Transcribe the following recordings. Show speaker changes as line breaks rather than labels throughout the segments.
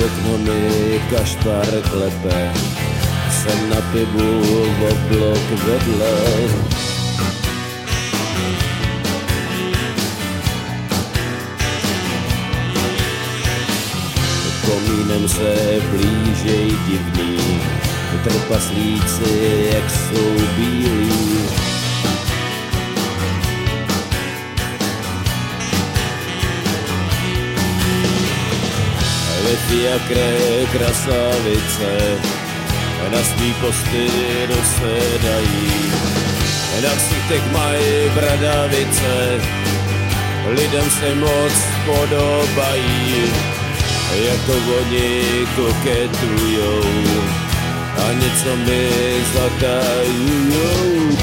okno mi kašpar klepe, jsem na pivu o blok vedle. Komínem se blížej divný, trpaslíci jak jsou bílí. Ve fiakre krasavice na svý posty dosedají, na ksichtech mají bradavice, lidem se moc podobají, jako oni koketujou a něco mi zatajujou.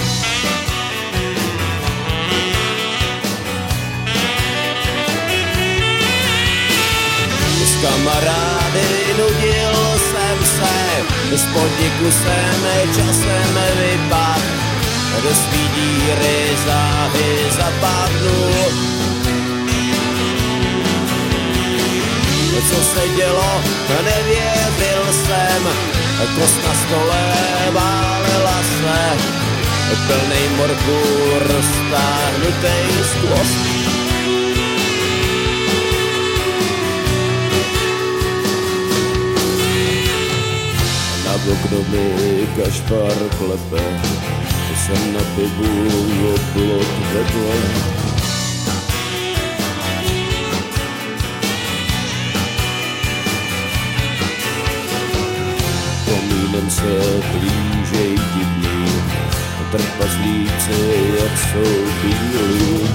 S kamarády nudil jsem se, z podniku jsem časem vypadl, do svý díry záhy zapadnul. Co se dělo, nevěřil jsem, kost na stole válila se, plnej morku roztáhnutej skvost. Na okno mi kašpar klepe, jsem na pivu o blok vedle. Komínem se blížej divný, trpaslíci jak jsou bílí.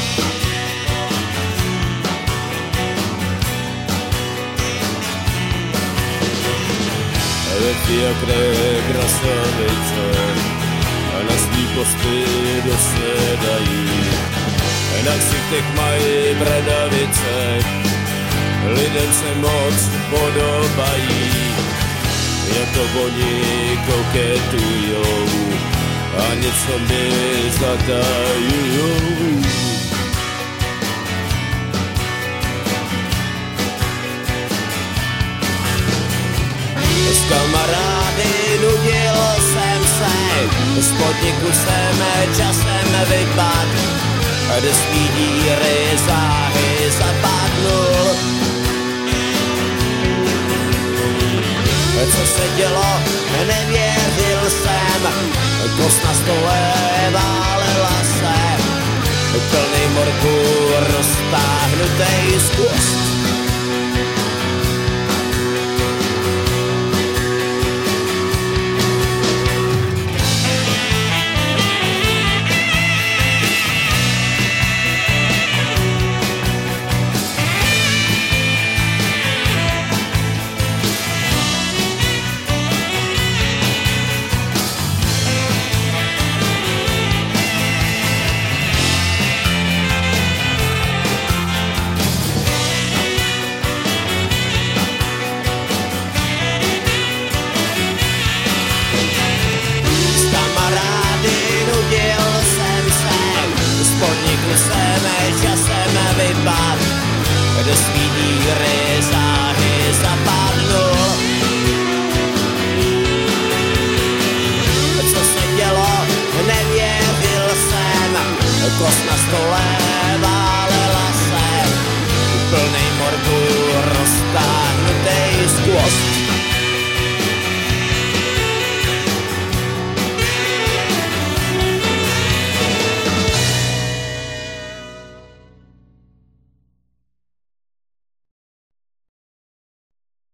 Ve fiakre krasavice na svý posty dosedají, na ksichtech mají bradavice, lidem se moc podobají, jako oni koketujou a něco mi zatajujou. S kamarády nudil jsem se, z podniku jsem časem vypadl, do svý díry záhy zapadnul. Co se dělo, nevěřil jsem, kost na stole válila se, plnej morku roztáhnutej skvost.